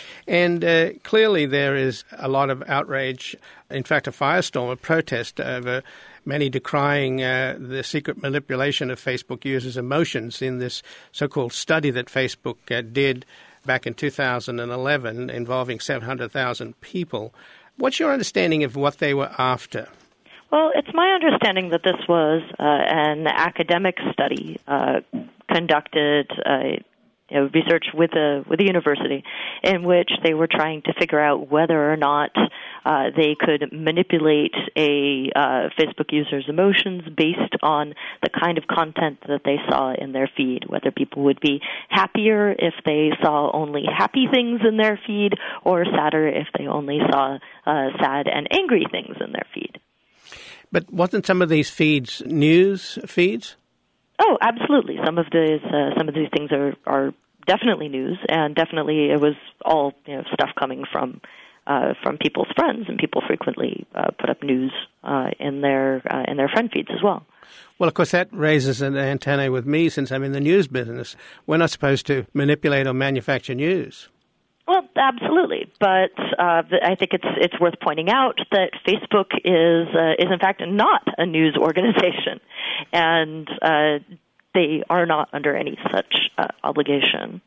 And uh, clearly there is a lot of outrage, in fact a firestorm of protest over many decrying uh, the secret manipulation of Facebook users' emotions in this so-called study that Facebook uh, did back in two thousand eleven involving seven hundred thousand people. What's your understanding of what they were after? Well, it's my understanding that this was uh, an academic study uh, conducted uh, You know, research with a with a university, in which they were trying to figure out whether or not uh, they could manipulate a uh, Facebook user's emotions based on the kind of content that they saw in their feed. Whether people would be happier if they saw only happy things in their feed, or sadder if they only saw uh, sad and angry things in their feed. But wasn't some of these feeds news feeds? Oh, absolutely. Some of these uh, some of these things are, are definitely news, and definitely it was all you know stuff coming from uh, from people's friends, and people frequently uh, put up news uh, in their uh, in their friend feeds as well. Well, of course, that raises an antenna with me since I'm in the news business. We're not supposed to manipulate or manufacture news. Well, absolutely, but uh, I think it's it's worth pointing out that Facebook is uh, is in fact not a news organization, and uh, they are not under any such uh, obligation.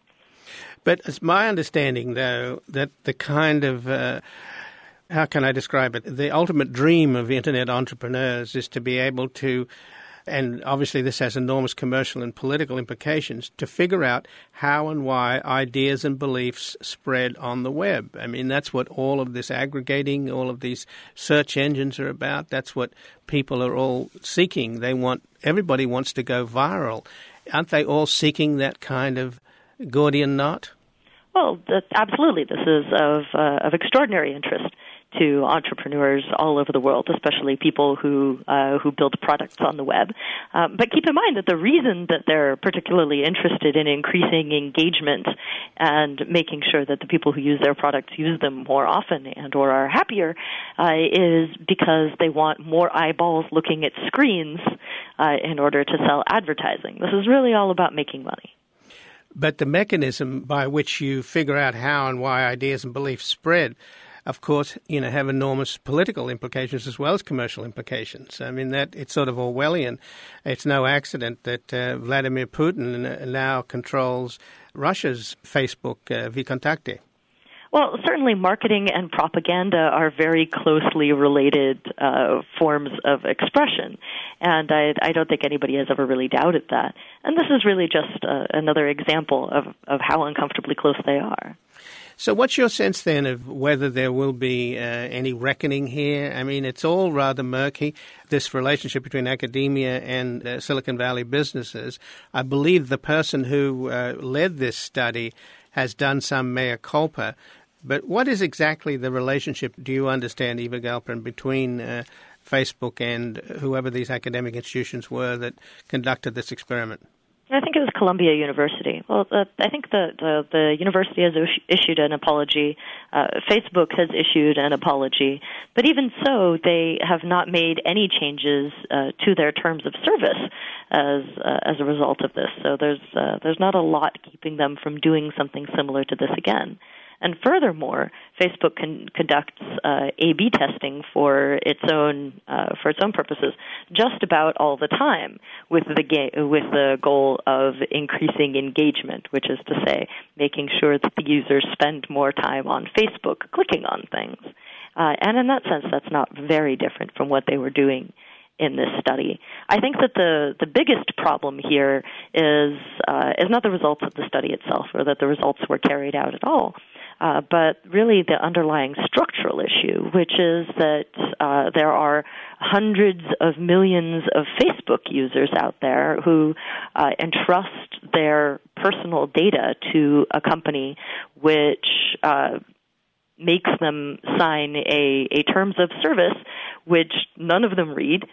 But it's my understanding, though, that the kind of uh, how can I describe it? The ultimate dream of Internet entrepreneurs is to be able to, and obviously this has enormous commercial and political implications, to figure out how and why ideas and beliefs spread on the web. I mean, that's what all of this aggregating, all of these search engines are about. That's what people are all seeking. They want, everybody wants to go viral. Aren't they all seeking that kind of Gordian knot? Well, that, absolutely. This is of uh, of extraordinary interest to entrepreneurs all over the world, especially people who uh, who build products on the web. Um, but keep in mind that the reason that they're particularly interested in increasing engagement and making sure that the people who use their products use them more often and or are happier uh, is because they want more eyeballs looking at screens uh, in order to sell advertising. This is really all about making money. But the mechanism by which you figure out how and why ideas and beliefs spread, of course, you know, have enormous political implications as well as commercial implications. I mean, that it's sort of Orwellian. It's no accident that uh, Vladimir Putin now controls Russia's Facebook, uh, VKontakte. Well, certainly marketing and propaganda are very closely related uh, forms of expression, and I, I don't think anybody has ever really doubted that. And this is really just uh, another example of, of how uncomfortably close they are. So what's your sense then of whether there will be uh, any reckoning here? I mean, it's all rather murky, this relationship between academia and uh, Silicon Valley businesses. I believe the person who uh, led this study has done some mea culpa. But what is exactly the relationship, do you understand, Eva Galperin, between uh, Facebook and whoever these academic institutions were that conducted this experiment? I think it was Columbia University. Well, uh, I think the, the, the university has issued an apology. Uh, Facebook has issued an apology. But even so, they have not made any changes uh, to their terms of service as uh, as a result of this. So there's uh, there's not a lot keeping them from doing something similar to this again. And furthermore, Facebook con- conducts uh, A B testing for its own uh, for its own purposes just about all the time, with the ga- with the goal of increasing engagement, which is to say, making sure that the users spend more time on Facebook clicking on things. Uh, and in that sense, that's not very different from what they were doing in this study. I think that the, the biggest problem here is uh, is not the results of the study itself, or that the results were carried out at all, uh, but really the underlying structural issue, which is that uh, there are hundreds of millions of Facebook users out there who uh, entrust their personal data to a company which uh, makes them sign a, a terms of service which none of them read,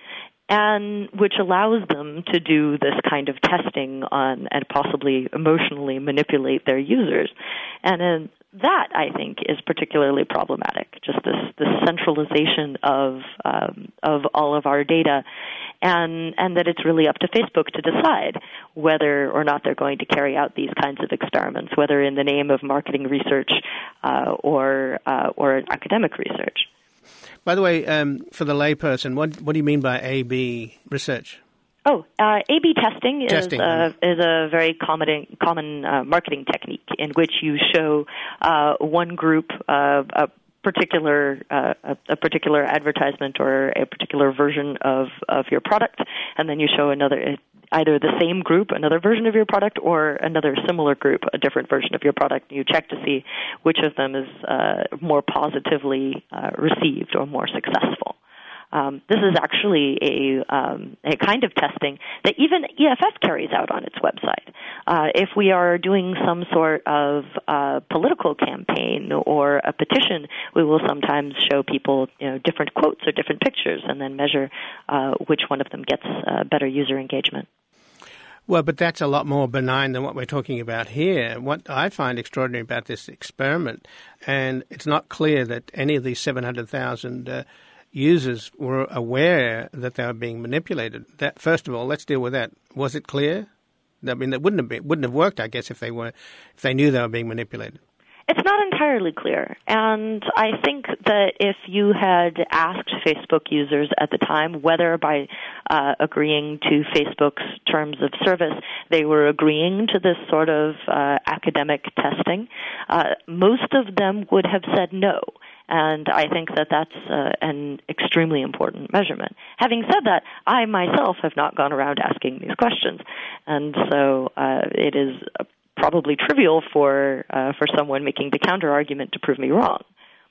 and which allows them to do this kind of testing on and possibly emotionally manipulate their users. And uh, that, I think, is particularly problematic, just this, this centralization of um, of all of our data, and, and that it's really up to Facebook to decide whether or not they're going to carry out these kinds of experiments, whether in the name of marketing research uh, or uh, or academic research. By the way, um, for the layperson, what what do you mean by A B research? Oh, uh, A B testing, testing. is a, is a very common common uh, marketing technique in which you show uh, one group uh, a particular uh, a, a particular advertisement or a particular version of, of your product, and then you show another, either the same group, another version of your product, or another similar group, a different version of your product. You check to see which of them is uh, more positively uh, received or more successful. Um, this is actually a, um, a kind of testing that even E F F carries out on its website. Uh, if we are doing some sort of uh, political campaign or a petition, we will sometimes show people, you know, different quotes or different pictures, and then measure uh, which one of them gets uh, better user engagement. Well, but that's a lot more benign than what we're talking about here. What I find extraordinary about this experiment, and it's not clear that any of these seven hundred thousand uh, users were aware that they were being manipulated. That, first of all, let's deal with that. Was it clear? I mean, that wouldn't have been, wouldn't have worked, I guess, if they were, if they knew they were being manipulated. It's not entirely clear, and I think that if you had asked Facebook users at the time whether by uh, agreeing to Facebook's terms of service they were agreeing to this sort of uh, academic testing, uh, most of them would have said no. And I think that that's uh, an extremely important measurement. Having said that, I myself have not gone around asking these questions, and so uh, it is uh, probably trivial for uh, for someone making the counter-argument to prove me wrong.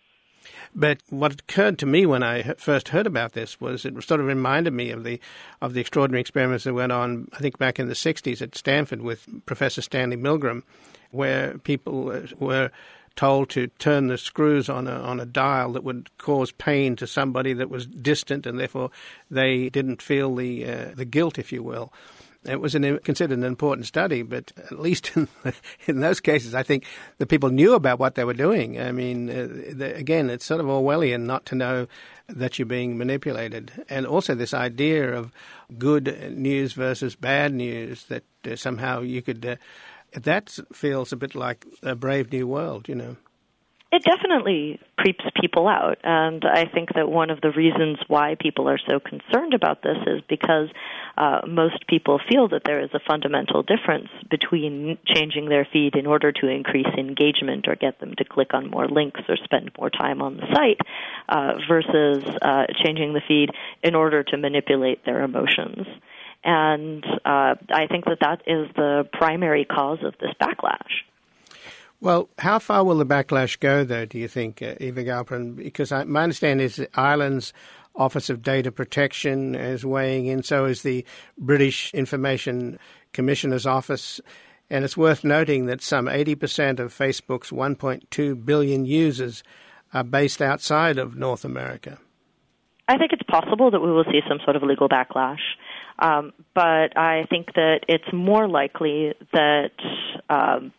But what occurred to me when I first heard about this was it sort of reminded me of the of the extraordinary experiments that went on, I think, back in the sixties at Stanford with Professor Stanley Milgram, where people were told to turn the screws on a on a dial that would cause pain to somebody that was distant, and therefore they didn't feel the uh, the guilt, if you will. It was an, considered an important study, but at least in, in those cases, I think the people knew about what they were doing. I mean, uh, the, again, it's sort of Orwellian not to know that you're being manipulated. And also this idea of good news versus bad news, that uh, somehow you could... Uh, that feels a bit like a Brave New World, you know. It definitely creeps people out, and I think that one of the reasons why people are so concerned about this is because uh, most people feel that there is a fundamental difference between changing their feed in order to increase engagement or get them to click on more links or spend more time on the site uh, versus uh, changing the feed in order to manipulate their emotions. And uh, I think that that is the primary cause of this backlash. Well, how far will the backlash go, though, do you think, uh, Eva Galperin? Because I, my understanding is that Ireland's Office of Data Protection is weighing in, so is the British Information Commissioner's Office. And it's worth noting that some eighty percent of Facebook's one point two billion users are based outside of North America. I think it's possible that we will see some sort of legal backlash. Um, but I think that it's more likely that... Um,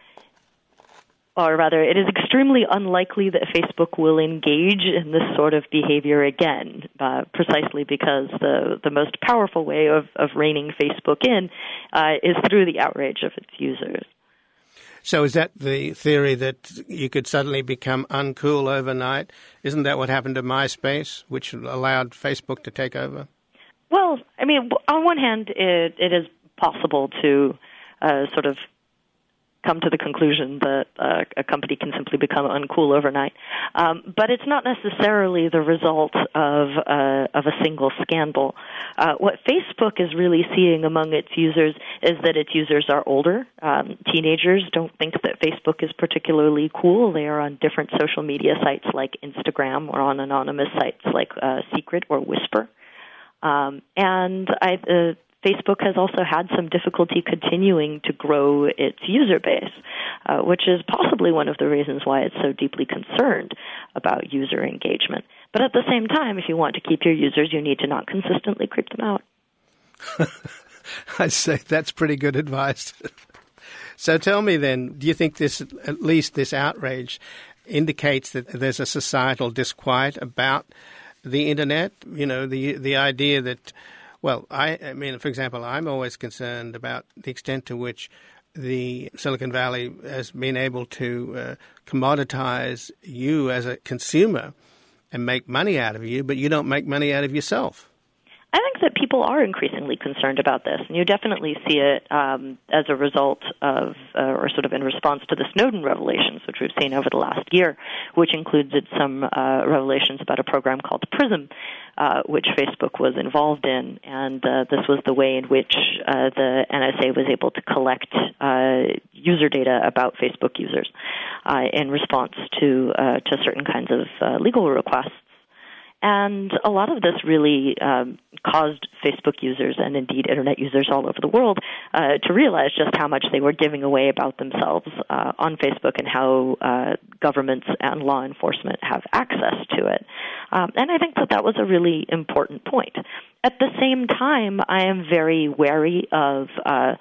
Or rather, it is extremely unlikely that Facebook will engage in this sort of behavior again, uh, precisely because the, the most powerful way of, of reining Facebook in uh, is through the outrage of its users. So is that the theory that you could suddenly become uncool overnight? Isn't that what happened to MySpace, which allowed Facebook to take over? Well, I mean, on one hand, it, it is possible to uh, sort of come to the conclusion that uh, a company can simply become uncool overnight. Um, but it's not necessarily the result of, uh, of a single scandal. Uh, what Facebook is really seeing among its users is that its users are older. Um, teenagers don't think that Facebook is particularly cool. They are on different social media sites like Instagram or on anonymous sites like uh, Secret or Whisper. Um, and I... Uh, Facebook has also had some difficulty continuing to grow its user base, uh, which is possibly one of the reasons why it's so deeply concerned about user engagement. But at the same time, if you want to keep your users, you need to not consistently creep them out. I'd say that's pretty good advice. So tell me then, do you think this, at least this outrage, indicates that there's a societal disquiet about the Internet? You know, the the idea that, well, I, I mean, for example, I'm always concerned about the extent to which the Silicon Valley has been able to uh, commoditize you as a consumer and make money out of you, but you don't make money out of yourself. I think that people are increasingly concerned about this, and you definitely see it um, as a result of, uh, or sort of in response to the Snowden revelations, which we've seen over the last year, which included some uh, revelations about a program called PRISM, uh, which Facebook was involved in, and uh, this was the way in which uh, the N S A was able to collect uh, user data about Facebook users uh, in response to uh, to certain kinds of uh, legal requests. And a lot of this really um, caused Facebook users and indeed Internet users all over the world uh, to realize just how much they were giving away about themselves uh, on Facebook and how uh, governments and law enforcement have access to it. Um, and I think that that was a really important point. At the same time, I am very wary of uh,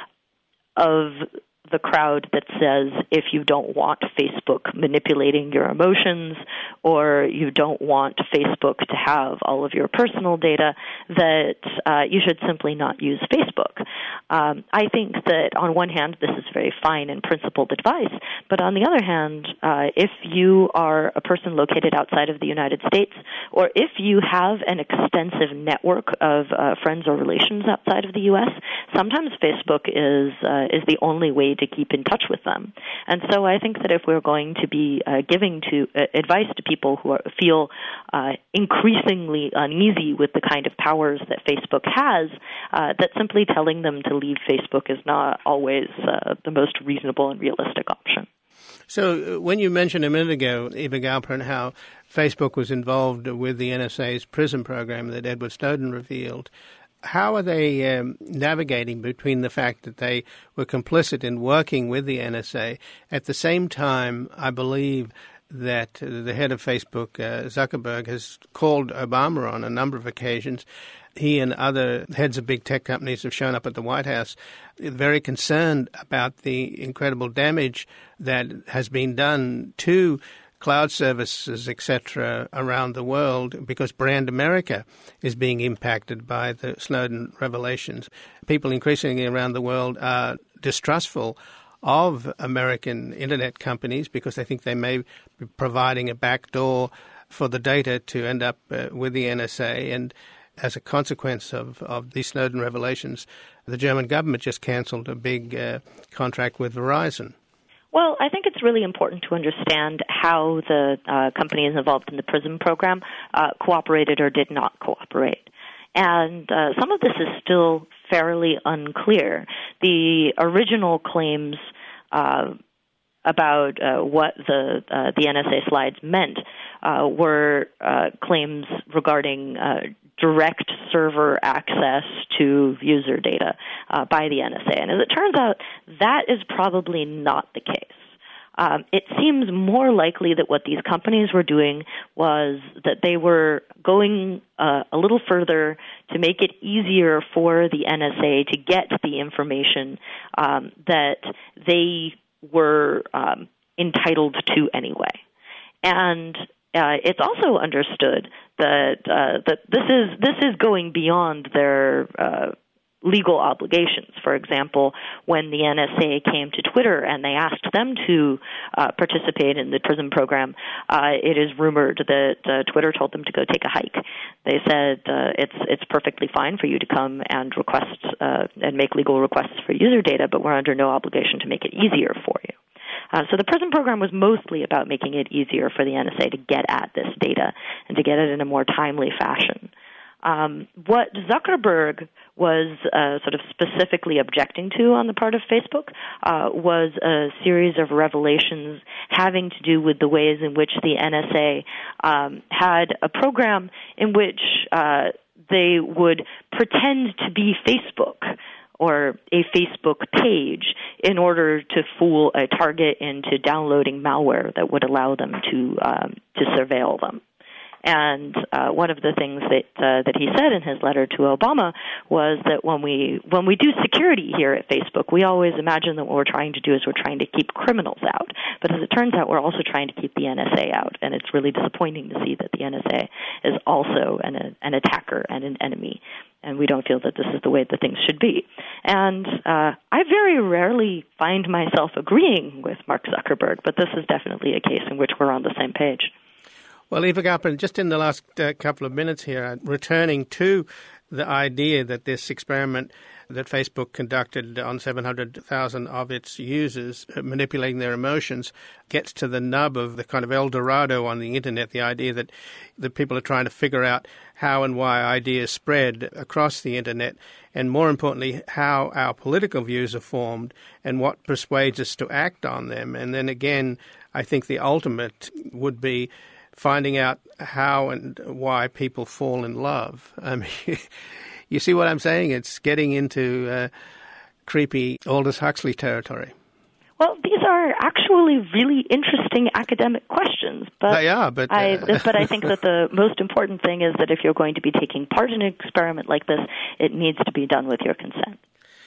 of the crowd that says if you don't want Facebook manipulating your emotions or you don't want Facebook to have all of your personal data, that uh, you should simply not use Facebook. Um, I think that on one hand, this is very fine and principled advice, but on the other hand, uh, if you are a person located outside of the United States or if you have an extensive network of uh, friends or relations outside of the U S, sometimes Facebook is uh, is the only way to keep in touch with them. And so I think that if we're going to be uh, giving to uh, advice to people who are, feel uh, increasingly uneasy with the kind of powers that Facebook has, uh, that simply telling them to leave Facebook is not always uh, the most reasonable and realistic option. So uh, when you mentioned a minute ago, Eva Galperin, how Facebook was involved with the N S A's PRISM program that Edward Snowden revealed, how are they um, navigating between the fact that they were complicit in working with the N S A? At the same time, I believe that the head of Facebook, uh, Zuckerberg, has called Obama on a number of occasions. He and other heads of big tech companies have shown up at the White House very concerned about the incredible damage that has been done to cloud services, et cetera, around the world because brand America is being impacted by the Snowden revelations. People increasingly around the world are distrustful of American internet companies because they think they may be providing a backdoor for the data to end up uh, with the N S A. And as a consequence of, of these Snowden revelations, the German government just canceled a big uh, contract with Verizon. Well, I think it's really important to understand how the uh, companies involved in the PRISM program uh, cooperated or did not cooperate. And uh, some of this is still fairly unclear. The original claims uh, about uh, what the uh, the N S A slides meant uh, were uh, claims regarding uh, direct server access to user data uh, by the N S A. And as it turns out, that is probably not the case. Um, it seems more likely that what these companies were doing was that they were going uh, a little further to make it easier for the N S A to get the information um, that they were um, entitled to anyway. And uh, it's also understood that uh, that this is this is going beyond their uh, legal obligations. For example, when the N S A came to Twitter and they asked them to uh, participate in the PRISM program, uh, it is rumored that uh, Twitter told them to go take a hike. They said uh, it's it's perfectly fine for you to come and request uh, and make legal requests for user data, but we're under no obligation to make it easier for you. Uh, so the PRISM program was mostly about making it easier for the N S A to get at this data and to get it in a more timely fashion. Um, what Zuckerberg was uh, sort of specifically objecting to on the part of Facebook uh, was a series of revelations having to do with the ways in which the N S A um, had a program in which uh, they would pretend to be Facebook or a Facebook page in order to fool a target into downloading malware that would allow them to um, to surveil them. And uh, one of the things that uh, that he said in his letter to Obama was that when we when we do security here at Facebook, we always imagine that what we're trying to do is we're trying to keep criminals out. But as it turns out, we're also trying to keep the N S A out, and it's really disappointing to see that the N S A is also an, an attacker and an enemy. And we don't feel that this is the way that things should be. And uh, I very rarely find myself agreeing with Mark Zuckerberg, but this is definitely a case in which we're on the same page. Well, Eva Gauplin, just in the last uh, couple of minutes here, returning to the idea that this experiment that Facebook conducted on seven hundred thousand of its users, uh, manipulating their emotions, gets to the nub of the kind of El Dorado on the Internet, the idea that, that people are trying to figure out how and why ideas spread across the Internet, and more importantly, how our political views are formed and what persuades us to act on them. And then again, I think the ultimate would be finding out how and why people fall in love. I mean, you see what I'm saying? It's getting into uh, creepy Aldous Huxley territory. Well, these are actually really interesting academic questions. But they are, but... Uh... I, but I think that the most important thing is that if you're going to be taking part in an experiment like this, it needs to be done with your consent.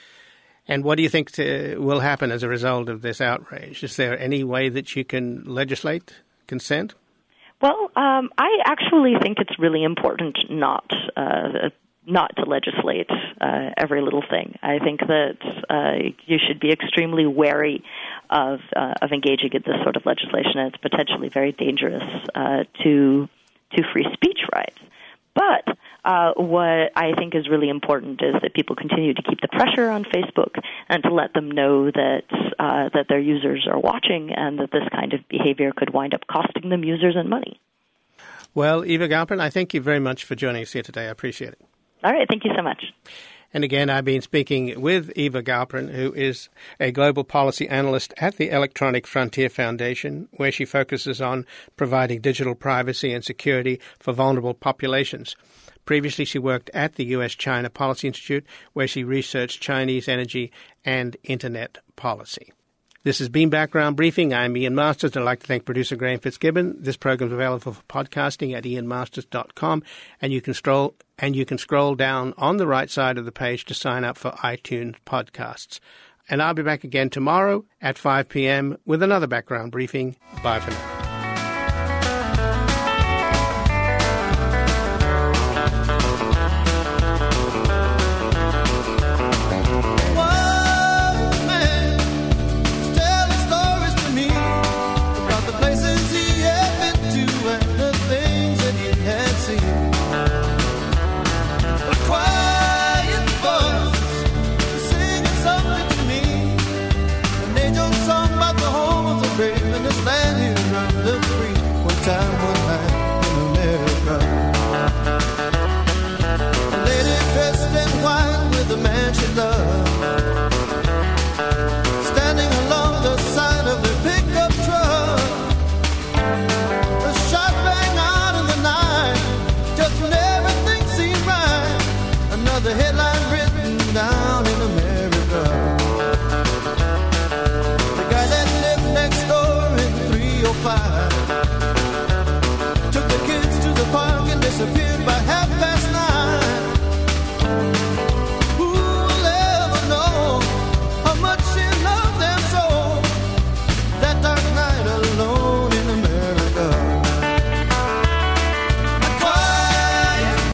And what do you think to, will happen as a result of this outrage? Is there any way that you can legislate consent? Well, um, I actually think it's really important not uh, not to legislate uh, every little thing. I think that uh, you should be extremely wary of uh, of engaging in this sort of legislation. It's potentially very dangerous uh, to to free speech rights. But uh, what I think is really important is that people continue to keep the pressure on Facebook and to let them know that uh, that their users are watching and that this kind of behavior could wind up costing them users and money. Well, Eva Gauplin, I thank you very much for joining us here today. I appreciate it. All right. Thank you so much. And again, I've been speaking with Eva Gauplin, who is a global policy analyst at the Electronic Frontier Foundation, where she focuses on providing digital privacy and security for vulnerable populations. Previously, she worked at the U S China Policy Institute, where she researched Chinese energy and Internet policy. This has been Background Briefing. I'm Ian Masters. I'd like to thank producer Graham Fitzgibbon. This program is available for podcasting at ian masters dot com, and you can scroll and you can scroll down on the right side of the page to sign up for iTunes podcasts. And I'll be back again tomorrow at five p.m. with another Background Briefing. Bye for now. The headline written down in America. The guy that lived next door in three oh five took the kids to the park and disappeared by half past